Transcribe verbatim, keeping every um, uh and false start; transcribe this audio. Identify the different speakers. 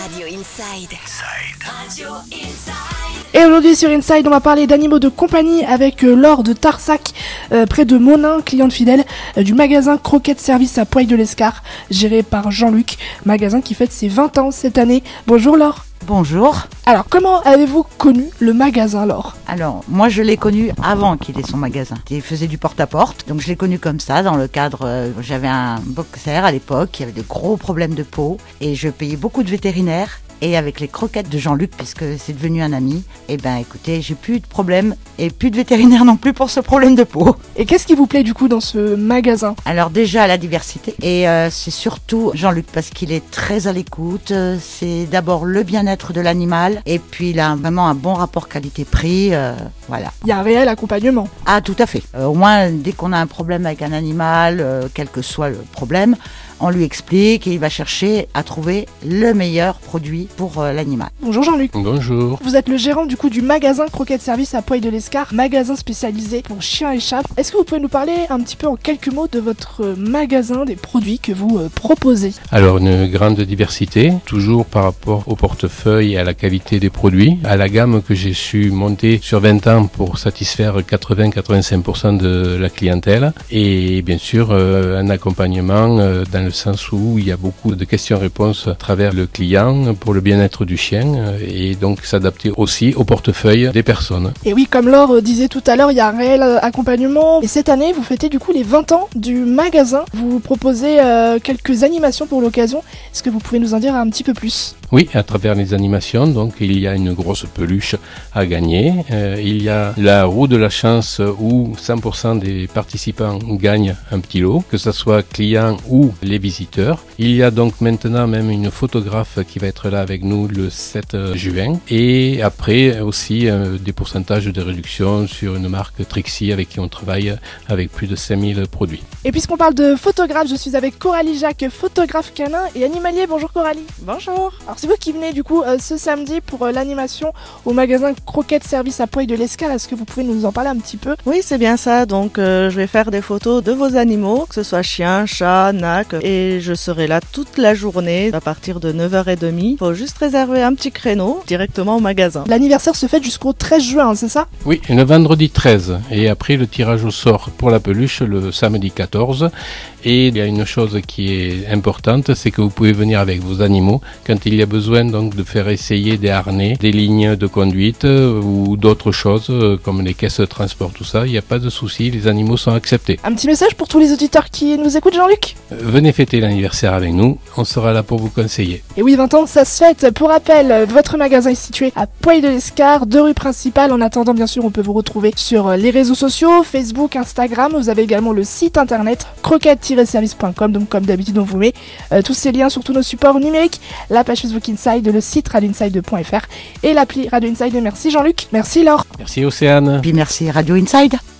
Speaker 1: Radio Inside. Inside. Radio Inside.
Speaker 2: Et aujourd'hui sur Inside, on va parler d'animaux de compagnie avec euh, Laure de Tarsac, euh, près de Monin, cliente fidèle euh, du magasin Croquettes Service à Poil-de-l'Escar, géré par Jean-Luc, magasin qui fête ses vingt ans cette année. Bonjour Laure.
Speaker 3: Bonjour.
Speaker 2: Alors, comment avez-vous connu le magasin, Laure ?
Speaker 3: Alors, moi je l'ai connu avant qu'il ait son magasin. Il faisait du porte-à-porte, donc je l'ai connu comme ça, dans le cadre, euh, j'avais un boxer à l'époque, qui avait de gros problèmes de peau, et je payais beaucoup de vétérinaires. Et avec les croquettes de Jean-Luc, puisque c'est devenu un ami, eh ben écoutez, j'ai plus de problème et plus de vétérinaire non plus pour ce problème de peau.
Speaker 2: Et qu'est-ce qui vous plaît du coup dans ce magasin ?
Speaker 3: Alors déjà la diversité, et euh, c'est surtout Jean-Luc parce qu'il est très à l'écoute. C'est d'abord le bien-être de l'animal, et puis il a vraiment un bon rapport qualité-prix, euh, voilà.
Speaker 2: Il y a un réel accompagnement.
Speaker 3: Ah tout à fait. Euh, au moins dès qu'on a un problème avec un animal, euh, quel que soit le problème, on lui explique et il va chercher à trouver le meilleur produit pour euh, l'animal.
Speaker 2: Bonjour Jean-Luc.
Speaker 4: Bonjour.
Speaker 2: Vous êtes le gérant du coup du magasin Croquettes Service à Poil-de-l'Escar, magasin spécialisé pour chiens et chats. Est-ce que vous pouvez nous parler un petit peu en quelques mots de votre magasin, des produits que vous euh, proposez ?
Speaker 4: Alors une grande diversité, toujours par rapport au portefeuille et à la qualité des produits, à la gamme que j'ai su monter sur vingt ans pour satisfaire quatre-vingts à quatre-vingt-cinq pour cent de la clientèle, et bien sûr euh, un accompagnement euh, dans le sens où il y a beaucoup de questions-réponses à travers le client pour le bien-être du chien, et donc s'adapter aussi au portefeuille des personnes.
Speaker 2: Et oui, comme Laure disait tout à l'heure, il y a un réel accompagnement. Et cette année, vous fêtez du coup les vingt ans du magasin. Vous proposez euh, quelques animations pour l'occasion. Est-ce que vous pouvez nous en dire un petit peu plus ?
Speaker 4: Oui, à travers les animations, donc il y a une grosse peluche à gagner. Euh, il y a la roue de la chance où cent pour cent des participants gagnent un petit lot, que ce soit clients ou les visiteurs. Il y a donc maintenant même une photographe qui va être là avec nous le sept juin. Et après aussi euh, des pourcentages de réduction sur une marque Trixie avec qui on travaille avec plus de cinq mille produits.
Speaker 2: Et puisqu'on parle de photographe, je suis avec Coralie Jacques, photographe canin et animalier. Bonjour Coralie.
Speaker 5: Bonjour.
Speaker 2: Alors c'est vous qui venez du coup euh, ce samedi pour euh, l'animation au magasin Croquettes Service à Poil-de-l'Escar. Est-ce que vous pouvez nous en parler un petit peu ?
Speaker 5: Oui, c'est bien ça. Donc euh, je vais faire des photos de vos animaux, que ce soit chien, chat, nac, et je serai là toute la journée à partir de neuf heures trente. Il faut juste réserver un petit créneau directement au magasin.
Speaker 2: L'anniversaire se fête jusqu'au treize juin, c'est ça ?
Speaker 4: Oui, le vendredi treize, et après le tirage au sort pour la peluche le samedi quatorze. Et il y a une chose qui est importante, c'est que vous pouvez venir avec vos animaux quand il y a besoin donc de faire essayer des harnais, des lignes de conduite euh, ou d'autres choses euh, comme les caisses de transport, tout ça. Il n'y a pas de souci, les animaux sont acceptés.
Speaker 2: Un petit message pour tous les auditeurs qui nous écoutent, Jean-Luc ?
Speaker 4: Euh, venez fêter l'anniversaire avec nous, on sera là pour vous conseiller.
Speaker 2: Et oui, vingt ans, ça se fête. Pour rappel, votre magasin est situé à Poil-de-l'Escar, deux rues principales. En attendant, bien sûr, on peut vous retrouver sur les réseaux sociaux, Facebook, Instagram. Vous avez également le site internet croquettes tiret service point com. Donc, comme d'habitude, on vous met euh, tous ces liens sur tous nos supports numériques, la page Facebook Inside, le site radio inside point f r et l'appli Radio Inside. Merci Jean-Luc. Merci Laure.
Speaker 4: Merci Océane.
Speaker 3: Puis merci Radio Inside.